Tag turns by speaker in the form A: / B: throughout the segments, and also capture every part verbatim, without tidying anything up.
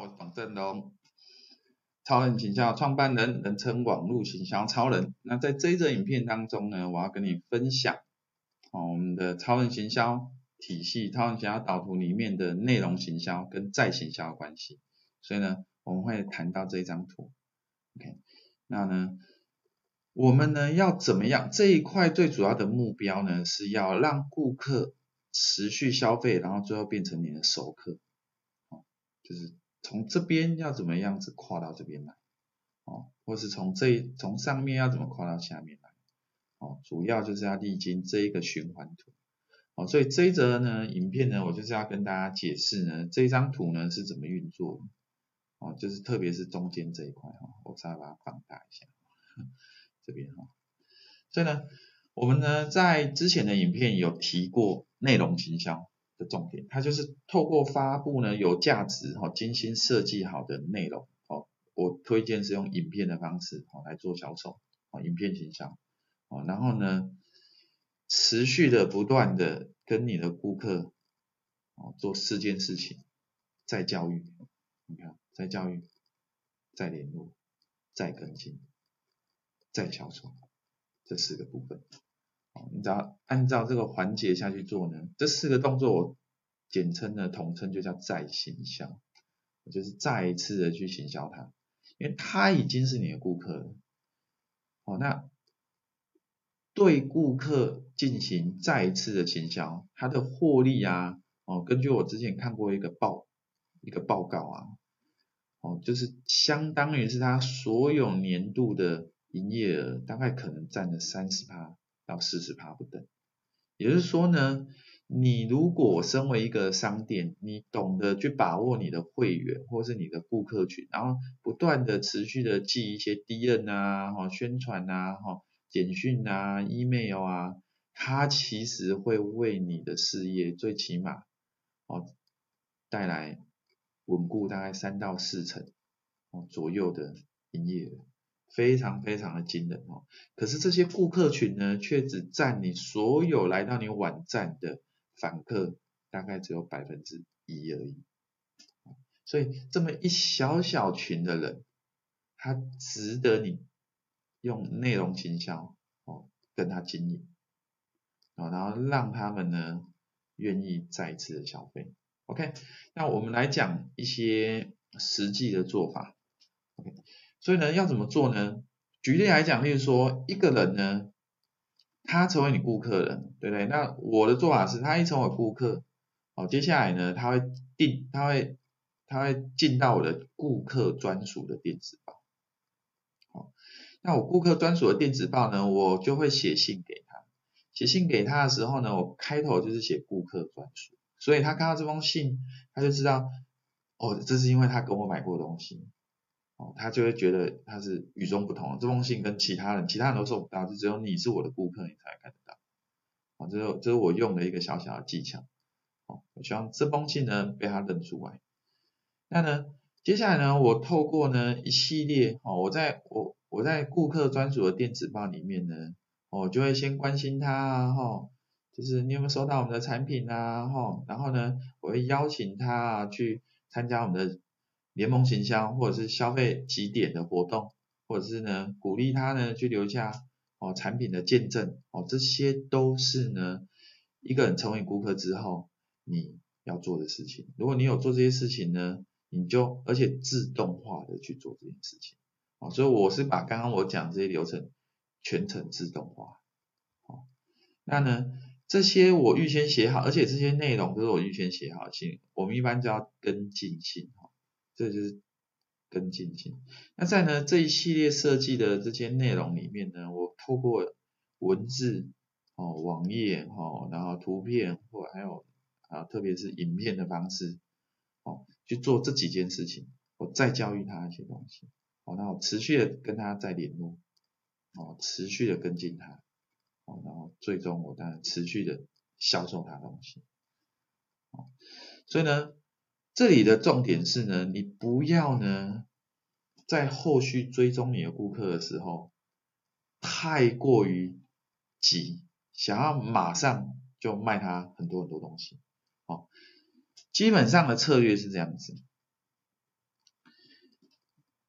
A: 我是董振龙，超人行销创办人，人称网络行销超人。那在这一则影片当中呢，我要跟你分享哦，我们的超人行销体系、超人行销导图里面的内容行销跟再行销的关系。所以呢，我们会谈到这一张图。OK， 那呢，我们呢要怎么样？这一块最主要的目标呢，是要让顾客持续消费，然后最后变成你的熟客。哦，就是从这边要怎么样子跨到这边来，哦，或是从这从上面要怎么跨到下面来，哦，主要就是要历经这一个循环图，哦，所以这一则呢影片呢，我就是要跟大家解释呢，这张图呢是怎么运作的，哦，就是特别是中间这一块哈，我稍微把它放大一下，这边哈，所以呢，我们呢在之前的影片有提过内容行销的重点，它就是透过发布呢有价值哈、精心设计好的内容哦，我推荐是用影片的方式哦来做销售哦，影片行销哦，然后呢持续的不断的跟你的顾客哦做四件事情，再教育，你看再教育，再联络，再跟进，再销售，这四个部分。你只要按照这个环节下去做呢，这四个动作我简称呢统称就叫再行销，就是再一次的去行销它，因为他已经是你的顾客了。哦，那对顾客进行再一次的行销，它的获利啊，哦，根据我之前看过一个报一个报告啊，哦，就是相当于是他所有年度的营业额大概可能占了 百分之三十 到百分之四十 不等。也就是说呢，你如果身为一个商店，你懂得去把握你的会员或是你的顾客群，然后不断的持续的寄一些 D N 啊、哈宣传啊、哈简讯啊、email 啊，它其实会为你的事业最起码哦带来稳固大概三到四成哦左右的营业额。非常非常的惊人哦，可是这些顾客群呢，却只占你所有来到你网站的访客大概只有百分之一而已，所以这么一小小群的人，他值得你用内容行销哦跟他经营哦，然后让他们呢愿意再一次的消费。OK， 那我们来讲一些实际的做法。OK。所以呢，要怎么做呢？举例来讲，例如说一个人呢，他成为你顾客了，对不对？那我的做法是，他一成为顾客，哦，接下来呢，他会订，他会，他会进到我的顾客专属的电子报，好，那我顾客专属的电子报呢，我就会写信给他，写信给他的时候呢，我开头就是写顾客专属，所以他看到这封信，他就知道，哦，这是因为他跟我买过东西。哦，他就会觉得他是与众不同的，这封信跟其他人，其他人都收不到，就只有你是我的顾客，你才看得到。哦，这是这是我用的一个小小的技巧。哦，我希望这封信呢被他认出来。那呢，接下来呢，我透过呢一系列，哦，我在我我在顾客专属的电子报里面呢，我就会先关心他啊，哈，就是你有没有收到我们的产品啊，哈，然后呢，我会邀请他啊去参加我们的联盟行销或者是消费集点的活动，或者是呢鼓励他呢去留下哦产品的见证，哦这些都是呢一个人成为顾客之后你要做的事情。如果你有做这些事情呢，你就而且自动化的去做这件事情，哦所以我是把刚刚我讲这些流程全程自动化，哦那呢这些我预先写好，而且这些内容都是我预先写好的信，我们一般叫跟进信，这就是跟进性。那在呢这一系列设计的这些内容里面呢，我透过文字哦、网页哦，然后图片或还有啊特别是影片的方式哦去做这几件事情，我再教育他一些东西，哦，然后持续的跟他再联络，哦，持续的跟进他，哦，然后最终我当然持续的销售他东西，哦，所以呢。这里的重点是呢，你不要呢，在后续追踪你的顾客的时候，太过于急，想要马上就卖他很多很多东西。哦，基本上的策略是这样子。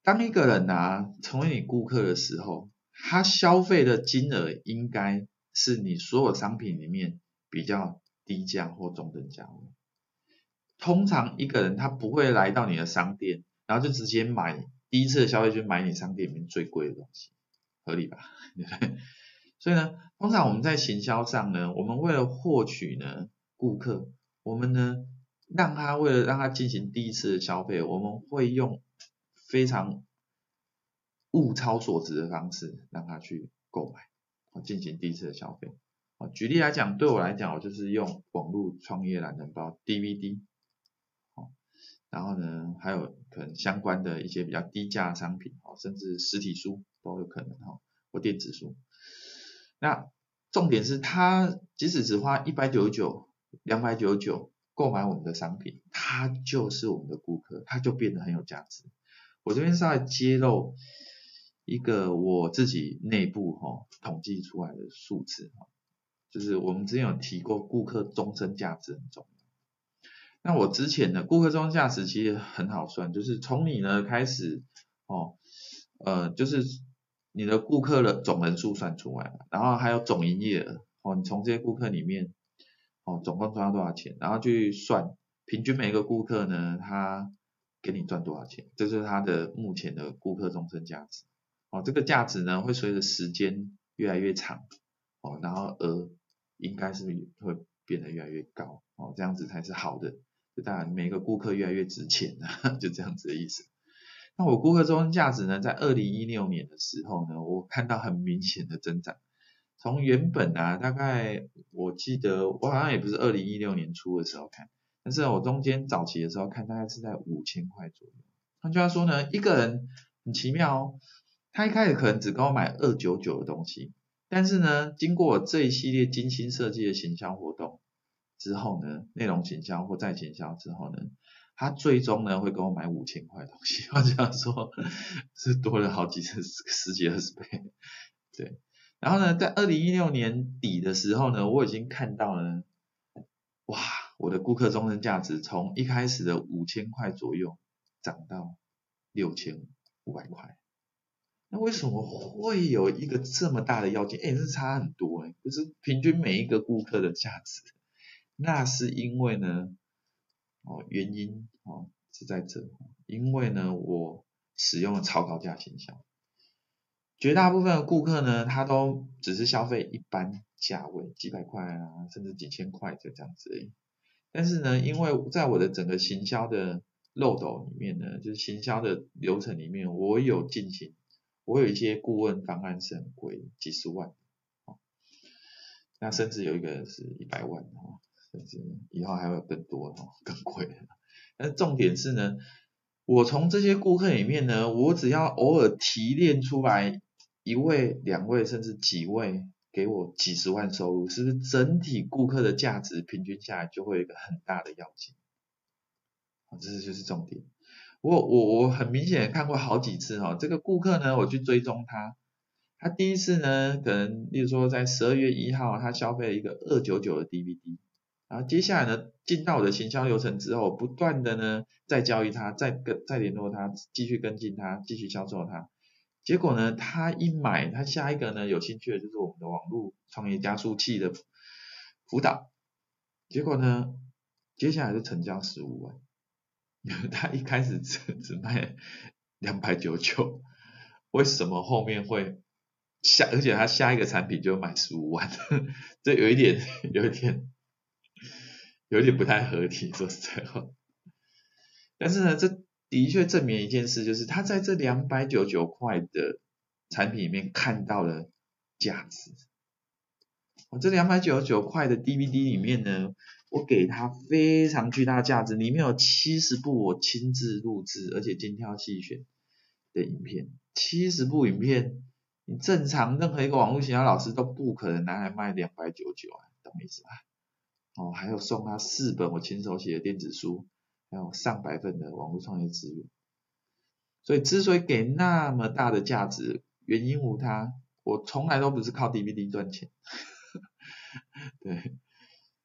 A: 当一个人啊成为你顾客的时候，他消费的金额应该是你所有商品里面比较低价或中等价位。通常一个人他不会来到你的商店，然后就直接买第一次的消费就买你商店里面最贵的东西，合理吧？对不对？所以呢，通常我们在行销上呢，我们为了获取呢顾客，我们呢让他为了让他进行第一次的消费，我们会用非常物超所值的方式让他去购买，进行第一次的消费。举例来讲，对我来讲，我就是用网络创业懒人包 D V D， 然后呢，还有可能相关的一些比较低价的商品，甚至实体书都有可能，或电子书。那重点是他即使只花一百九十九、两百九十九购买我们的商品，他就是我们的顾客，他就变得很有价值。我这边稍微揭露一个我自己内部、哦、统计出来的数字，就是我们之前有提过顾客终身价值很重要。那我之前的顾客终身价值其实很好算，就是从你呢开始哦，呃，就是你的顾客的总人数算出来，然后还有总营业额哦，你从这些顾客里面哦总共赚到多少钱，然后去算平均每个顾客呢他给你赚多少钱，这就是他的目前的顾客终身价值。哦，这个价值呢会随着时间越来越长，哦，然后额应该是会变得越来越高，哦，这样子才是好的。就当然每个顾客越来越值钱了，就这样子的意思。那我顾客终身价值呢，在二零一六年的时候呢，我看到很明显的增长。从原本啊，大概我记得我好像也不是二零一六年初的时候看，但是我中间早期的时候看，大概是在五千块左右。换句话说呢，一个人很奇妙哦，他一开始可能只跟我买二百九十九的东西，但是呢，经过我这一系列精心设计的行销活动之后呢，内容行销或再行销之后呢，他最终呢会跟我买五千块的东西，我这样说是多了好几十十几二十倍，对。然后呢，在二零一六年底的时候呢，我已经看到了，哇，我的顾客终身价值从一开始的五千块左右涨到六千五百块。那为什么会有一个这么大的要件？哎，这差很多哎，就是平均每一个顾客的价值。那是因为呢，哦，原因哦是在这，因为呢我使用了超高价行销，绝大部分的顾客呢，他都只是消费一般价位，几百块啊，甚至几千块就这样子而已。但是呢，因为在我的整个行销的漏斗里面呢，就是行销的流程里面，我有进行，我有一些顾问方案是很贵，几十万，哦，那甚至有一个是一百万哦。甚至以后还会有更多的更贵的。但是重点是呢，我从这些顾客里面呢，我只要偶尔提炼出来一位、两位甚至几位给我几十万收入，是不是整体顾客的价值平均下来就会有一个很大的跃进？这就是重点。我我我很明显的看过好几次哈，这个顾客呢，我去追踪他，他第一次呢，可能例如说在十二月一号，他消费了一个二百九十九的 D V D。然后接下来呢，进到我的行销流程之后，不断的呢再教育他，再跟再联络他，继续跟进他，继续销售他。结果呢，他一买，他下一个呢有兴趣的就是我们的网络创业加速器的辅导。结果呢，接下来就成交十五万，他一开始只只卖两百九十九，为什么后面会下？而且他下一个产品就买十五万，这有一点，有一点。有点不太合理，说实在话。但是呢，这的确证明一件事，就是他在这两百九十九块的产品里面看到了价值。我这两百九十九块的 D V D 里面呢，我给他非常巨大的价值，里面有七十部我亲自录制而且精挑细选的影片。七十部影片，你正常任何一个网络行销老师都不可能拿来卖两百九十九啊，懂我意思吧？哦，还有送他四本我亲手写的电子书，还有上百份的网络创业资源。所以之所以给那么大的价值，原因无他，我从来都不是靠 D V D 赚钱。对，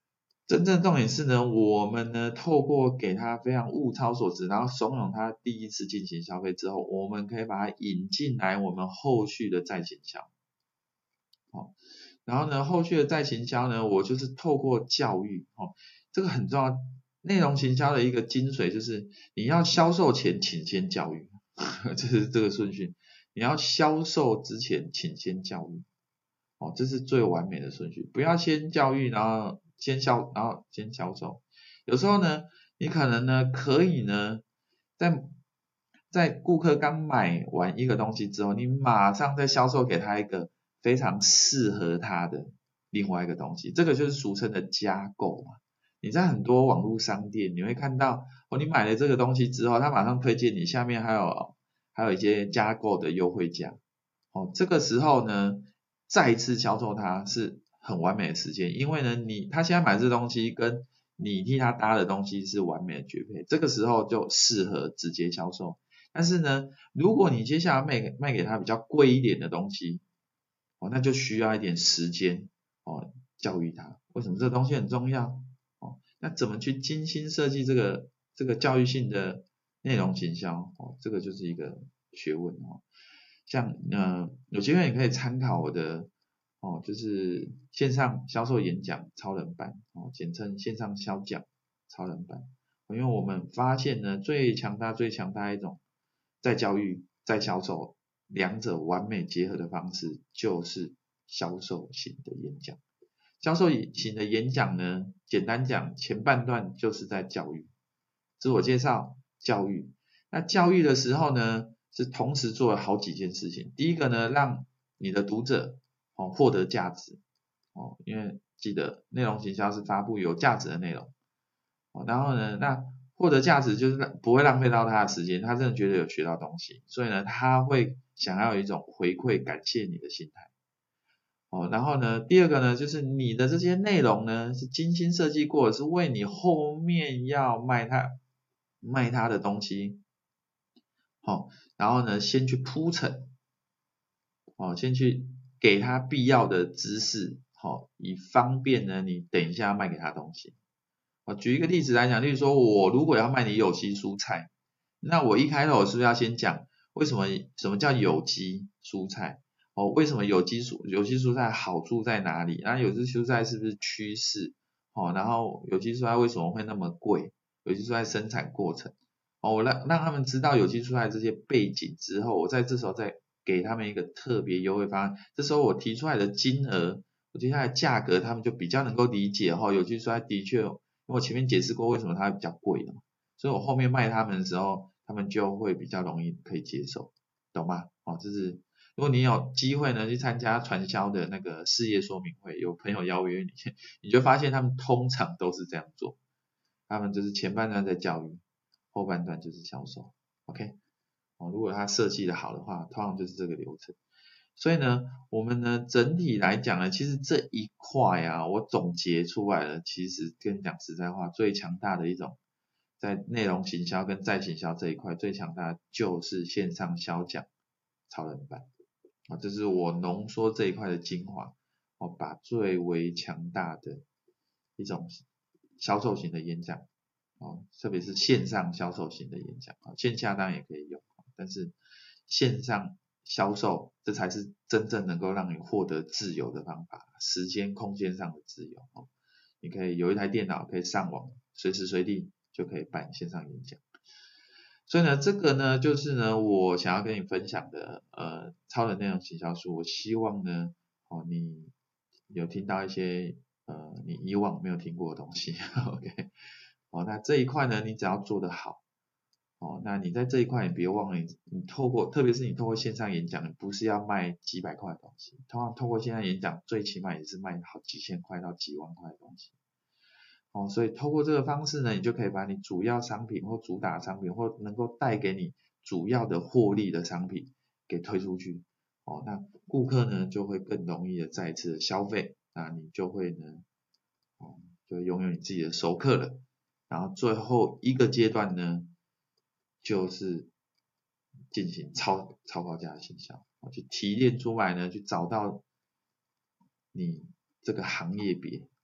A: 真正重点是呢，我们呢透过给他非常物超所值，然后怂恿他第一次进行消费之后，我们可以把他引进来我们后续的再行销。好，然后呢，后续的再行销呢，我就是透过教育，哦，这个很重要。内容行销的一个精髓就是你要销售前请先教育，这是这个顺序。你要销售之前请先教育，哦，这是最完美的顺序。不要先教育，然后先销，然后先销售。有时候呢，你可能呢可以呢，在在顾客刚买完一个东西之后，你马上再销售给他一个非常适合他的另外一个东西，这个就是俗称的加购嘛。你在很多网络商店，你会看到哦，你买了这个东西之后，他马上推荐你下面还有还有一些加购的优惠价，哦，这个时候呢，再次销售它是很完美的时间，因为呢，你他现在买这东西跟你替他搭的东西是完美的绝配，这个时候就适合直接销售。但是呢，如果你接下来卖卖给他比较贵一点的东西，哦，那就需要一点时间哦，教育他为什么这个东西很重要。那怎么去精心设计这个这个教育性的内容行销？哦，这个就是一个学问哦。像呃，有机会你可以参考我的哦，就是线上销售演讲超人版哦，简称线上销讲超人版。因为我们发现呢，最强大最强大一种在教育在销售两者完美结合的方式，就是销售型的演讲。销售型的演讲呢，简单讲，前半段就是在教育，自我介绍、教育。那教育的时候呢，是同时做了好几件事情。第一个呢，让你的读者哦获得价值哦，因为记得内容行销是发布有价值的内容哦。然后呢，那获得价值就是不会浪费到他的时间，他真的觉得有学到东西，所以呢，他会想要有一种回馈、感谢你的心态。哦，然后呢，第二个呢，就是你的这些内容呢是精心设计过的，是为你后面要卖它卖它的东西，好、哦，然后呢，先去铺陈，哦，先去给他必要的知识，好、哦，以方便呢你等一下卖给他东西。哦，举一个例子来讲，例如说我如果要卖你有机蔬菜，那我一开头是不是要先讲为什么什么叫有机蔬菜？哦，为什么有机蔬有机蔬菜好处在哪里？那有机蔬菜是不是趋势？哦，然后有机蔬菜为什么会那么贵？有机蔬菜生产过程，哦，我让让他们知道有机蔬菜这些背景之后，我在这时候再给他们一个特别优惠方案。这时候我提出来的金额，我接下来价格，他们就比较能够理解哈、哦。有机蔬菜的确，因为我前面解释过为什么它比较贵的嘛，所以我后面卖他们的时候，他们就会比较容易可以接受，懂吗？哦，这是。如果你有机会呢去参加传销的那个事业说明会，有朋友邀约你，你就发现他们通常都是这样做，他们就是前半段在教育，后半段就是销售 ，OK， 哦，如果他设计的好的话，通常就是这个流程。所以呢，我们呢整体来讲呢，其实这一块啊，我总结出来了，其实跟你讲实在话，最强大的一种在内容行销跟再行销这一块，最强大的就是线上销讲超人版。啊，这是我浓缩这一块的精华，我把最为强大的一种销售型的演讲，哦，特别是线上销售型的演讲，啊，线下当然也可以用，但是线上销售这才是真正能够让你获得自由的方法，时间空间上的自由，哦，你可以有一台电脑可以上网，随时随地就可以办线上演讲。所以呢，这个呢，就是呢，我想要跟你分享的，呃，超人内容行销书。我希望呢，哦，你有听到一些，呃，你以往没有听过的东西 ，OK， 哦，那这一块呢，你只要做得好，哦，那你在这一块，你别忘了你，你透过，特别是你透过线上演讲，你不是要卖几百块的东西，通常透过线上演讲，最起码也是卖好几千块到几万块的东西。哦，所以透过这个方式呢，你就可以把你主要商品或主打商品或能够带给你主要的获利的商品给推出去。哦，那顾客呢就会更容易的再次的消费，那你就会呢，哦，就拥有你自己的熟客了。然后最后一个阶段呢，就是进行超超高价的行销，去提炼出来呢，去找到你这个行业别。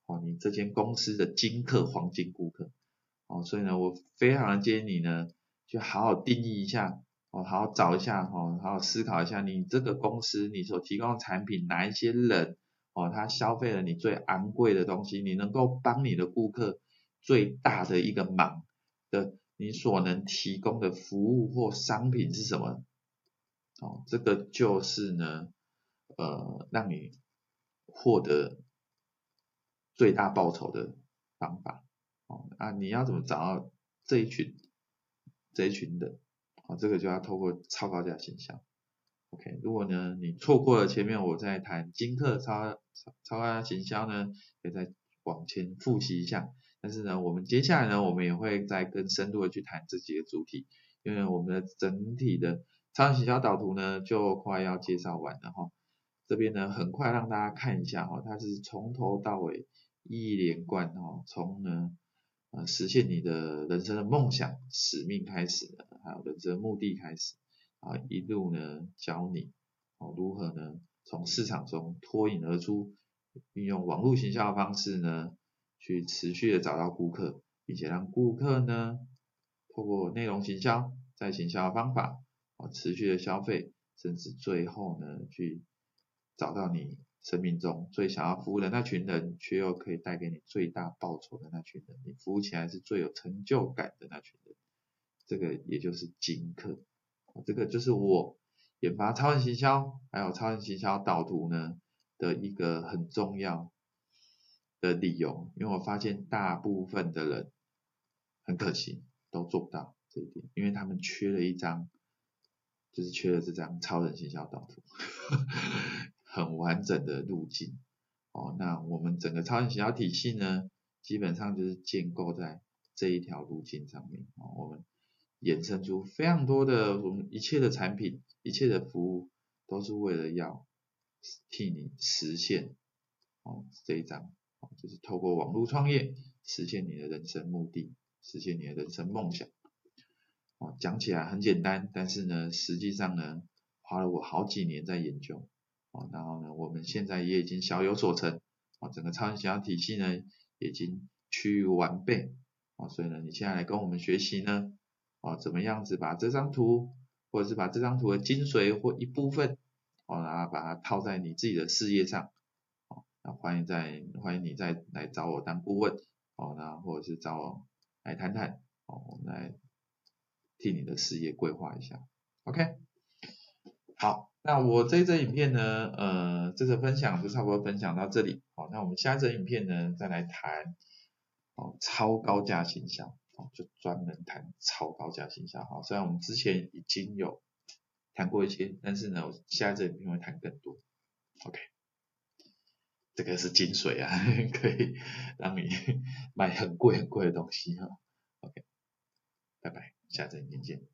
A: 哦，你这间公司的金客、黄金顾客。哦，所以呢，我非常的建议你呢，去好好定义一下，哦，好好找一下，哦，好好思考一下，你这个公司你所提供的产品，哪一些人，哦，他消费了你最昂贵的东西，你能够帮你的顾客最大的一个忙的，你所能提供的服务或商品是什么？哦，这个就是呢，呃，让你获得最大报酬的方法。哦，啊，你要怎么找到这一群这一群人？哦，这个就要透过超高价行销。OK， 如果呢你错过了前面我在谈金客超超超高价行销呢，可以再往前复习一下。但是呢，我们接下来呢，我们也会再更深度的去谈这几个主题，因为我们的整体的超行销导图呢就快要介绍完了哈。这边呢很快让大家看一下哈，它是从头到尾一连贯哈，从呢呃，实现你的人生的梦想、使命开始的，还有人生的目的开始，啊，一路呢教你哦如何呢从市场中脱颖而出，运用网络行销的方式呢，去持续的找到顾客，并且让顾客呢透过内容行销、再行销的方法，哦持续的消费，甚至最后呢去找到你生命中最想要服务的那群人，却又可以带给你最大报酬的那群人，你服务起来是最有成就感的那群人，这个也就是金客。这个就是我研发超人行销还有超人行销导图呢的一个很重要的理由，因为我发现大部分的人很可惜都做不到这一点，因为他们缺了一张，就是缺了这张超人行销导图。很完整的路径哦，那我们整个超人行销体系呢，基本上就是建构在这一条路径上面哦，我们衍生出非常多的我们一切的产品、一切的服务，都是为了要替你实现哦这一章，哦，就是透过网络创业实现你的人生目的，实现你的人生梦想。哦，讲起来很简单，但是呢，实际上呢，花了我好几年在研究。哦，然后呢，我们现在也已经小有所成，啊，整个超人行销体系呢，已经趋于完备，啊，所以呢，你现在来跟我们学习呢，啊，怎么样子把这张图，或者是把这张图的精髓或一部分，哦，然后把它套在你自己的事业上，哦，那欢迎在欢迎你再来找我当顾问，哦，那或者是找我来谈谈，哦，我们来替你的事业规划一下 ，OK。好，那我这一则影片呢，呃，这则分享就差不多分享到这里。好，那我们下一则影片呢，再来谈哦超高价行销，哦，就专门谈超高价行销。好，虽然我们之前已经有谈过一些，但是呢，我下一则影片会谈更多。OK， 这个是精髓啊，可以让你买很贵很贵的东西哈。OK， 拜拜，下则影片见。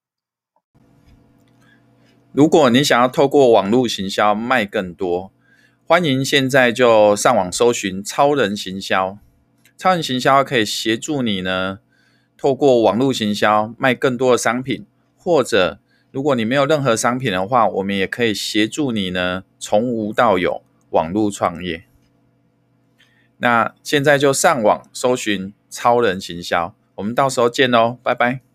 B: 如果你想要透过网络行销卖更多，欢迎现在就上网搜寻超人行销。超人行销可以协助你呢，透过网络行销卖更多的商品，或者如果你没有任何商品的话，我们也可以协助你呢，从无到有网络创业。那现在就上网搜寻超人行销，我们到时候见咯，拜拜。